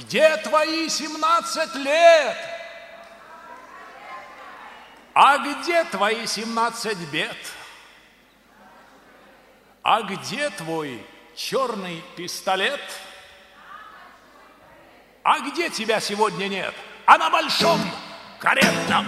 Где твои 17 лет? А где твои 17 бед? А где твой черный пистолет? А где тебя сегодня нет? А на большом каретном?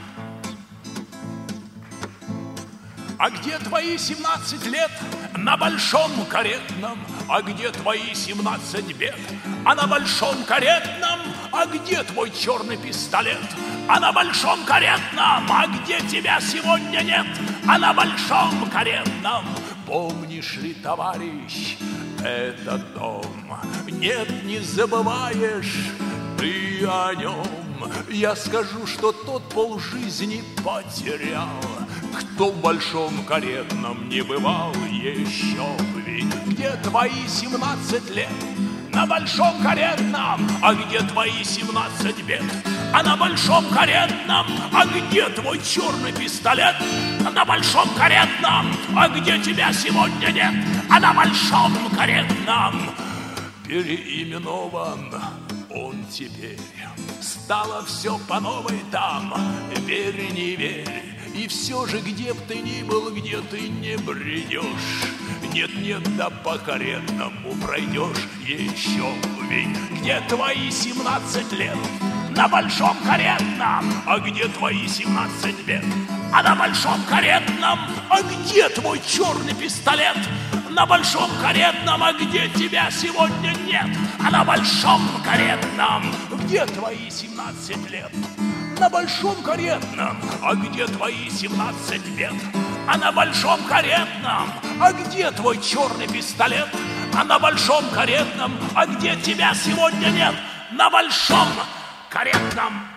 А где твои 17 лет? На большом каретном. А где твои 17 бед? А на большом каретном? А где твой черный пистолет? А на большом каретном? А где тебя сегодня нет? А на большом каретном? Помнишь ли, товарищ, этот дом? Нет, не забываешь ты о нем. Я скажу, что тот полжизни потерял, кто в большом каретном не бывал еще. Ведь где твои 17 лет? На большом каретном. А где твои 17 бед? А на большом каретном. А где твой черный пистолет? А на большом каретном. А где тебя сегодня нет? А на большом каретном. Переименован он теперь. Стало все по новой там. Верь, не верь. И все же, где б ты ни был, где ты не бредешь, нет-нет, да по каретному пройдешь еще. Ведь где твои 17 лет? На большом каретном. А где твои 17 бед? А на большом каретном. А где твой черный пистолет? На большом каретном. А где тебя сегодня нет? А на большом каретном. Где твои 17 лет? На большом каретном. А где твои 17 бед? А на большом каретном. А где твой черный пистолет? А на большом каретном. А где тебя сегодня нет? На большом каретном.